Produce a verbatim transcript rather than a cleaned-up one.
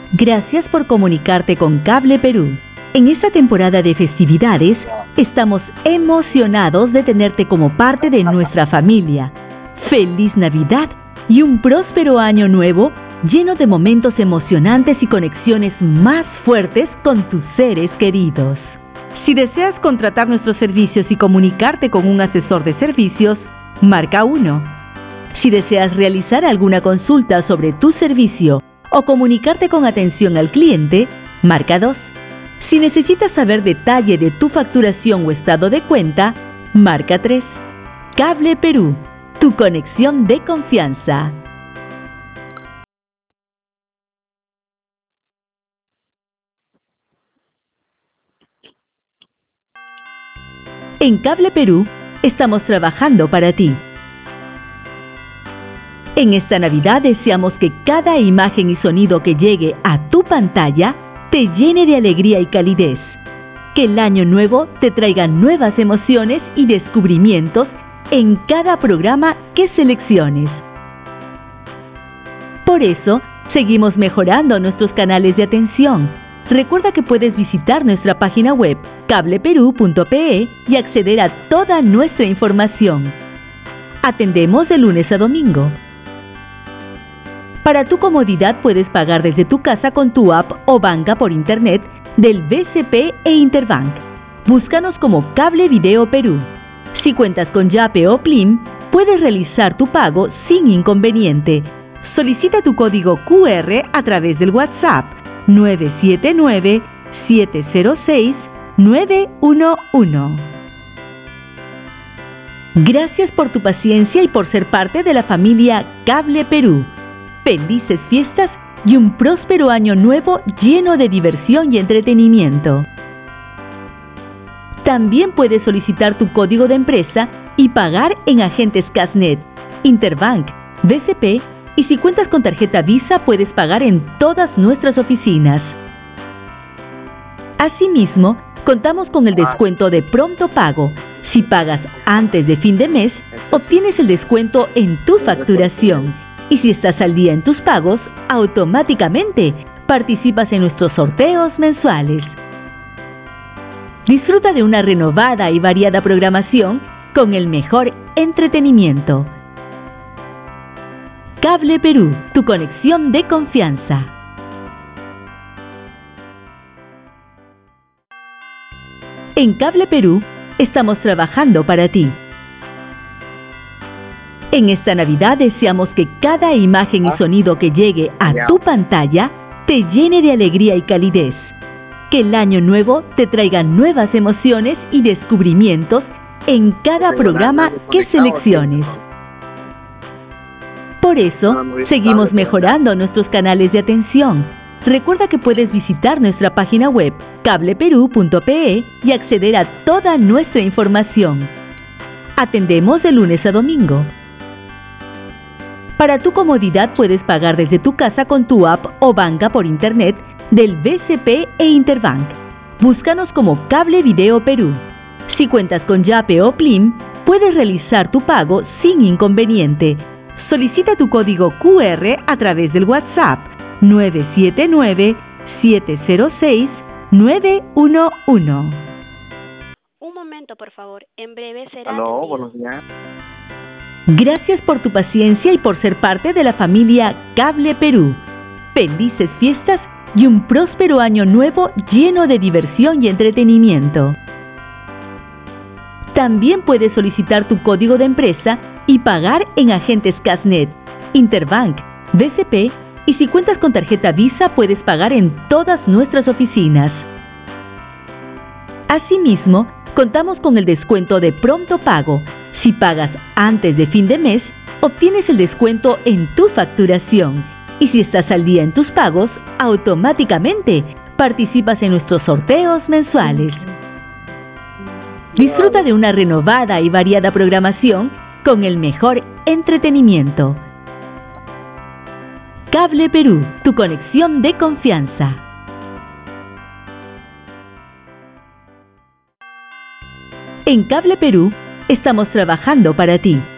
Gracias por comunicarte con Cable Perú. En esta temporada de festividades, estamos emocionados de tenerte como parte de nuestra familia. ¡Feliz Navidad y un próspero año nuevo lleno de momentos emocionantes y conexiones más fuertes con tus seres queridos! Si deseas contratar nuestros servicios y comunicarte con un asesor de servicios, marca uno. Si deseas realizar alguna consulta sobre tu servicio o comunicarte con atención al cliente, marca dos. Si necesitas saber detalle de tu facturación o estado de cuenta, marca tres. Cable Perú, tu conexión de confianza. En Cable Perú, estamos trabajando para ti. En esta Navidad deseamos que cada imagen y sonido que llegue a tu pantalla te llene de alegría y calidez. Que el año nuevo te traiga nuevas emociones y descubrimientos en cada programa que selecciones. Por eso, seguimos mejorando nuestros canales de atención. Recuerda que puedes visitar nuestra página web cable perú punto pe y acceder a toda nuestra información. Atendemos de lunes a domingo. Para tu comodidad puedes pagar desde tu casa con tu app o banca por internet del B C P e Interbank. Búscanos como Cable Video Perú. Si cuentas con Yape o Plim, puedes realizar tu pago sin inconveniente. Solicita tu código Q R a través del WhatsApp nueve siete nueve, siete cero seis, nueve uno uno. Gracias por tu paciencia y por ser parte de la familia Cable Perú. Felices fiestas y un próspero año nuevo lleno de diversión y entretenimiento. También puedes solicitar tu código de empresa y pagar en agentes Casnet, Interbank, B C P y si cuentas con tarjeta Visa puedes pagar en todas nuestras oficinas. Asimismo, contamos con el descuento de pronto pago. Si pagas antes de fin de mes, obtienes el descuento en tu facturación. Y si estás al día en tus pagos, automáticamente participas en nuestros sorteos mensuales. Disfruta de una renovada y variada programación con el mejor entretenimiento. Cable Perú, tu conexión de confianza. En Cable Perú, estamos trabajando para ti. En esta Navidad deseamos que cada imagen y sonido que llegue a tu pantalla te llene de alegría y calidez. Que el año nuevo te traiga nuevas emociones y descubrimientos en cada programa que selecciones. Por eso, seguimos mejorando nuestros canales de atención. Recuerda que puedes visitar nuestra página web cable perú punto pe y acceder a toda nuestra información. Atendemos de lunes a domingo. Para tu comodidad puedes pagar desde tu casa con tu app o banca por internet del B C P e Interbank. Búscanos como Cable Video Perú. Si cuentas con Yape o Plim, puedes realizar tu pago sin inconveniente. Solicita tu código Q R a través del WhatsApp nueve siete nueve, siete cero seis, nueve uno uno. Un momento, por favor. En breve será Aló, atendido. buenos días. Gracias por tu paciencia y por ser parte de la familia Cable Perú. Felices fiestas y un próspero año nuevo lleno de diversión y entretenimiento. También puedes solicitar tu código de empresa y pagar en agentes Casnet, Interbank, B C P y si cuentas con tarjeta Visa puedes pagar en todas nuestras oficinas. Asimismo, contamos con el descuento de pronto pago. Si pagas antes de fin de mes, obtienes el descuento en tu facturación. Y si estás al día en tus pagos, automáticamente participas en nuestros sorteos mensuales. Disfruta de una renovada y variada programación con el mejor entretenimiento. Cable Perú, tu conexión de confianza. En Cable Perú, estamos trabajando para ti.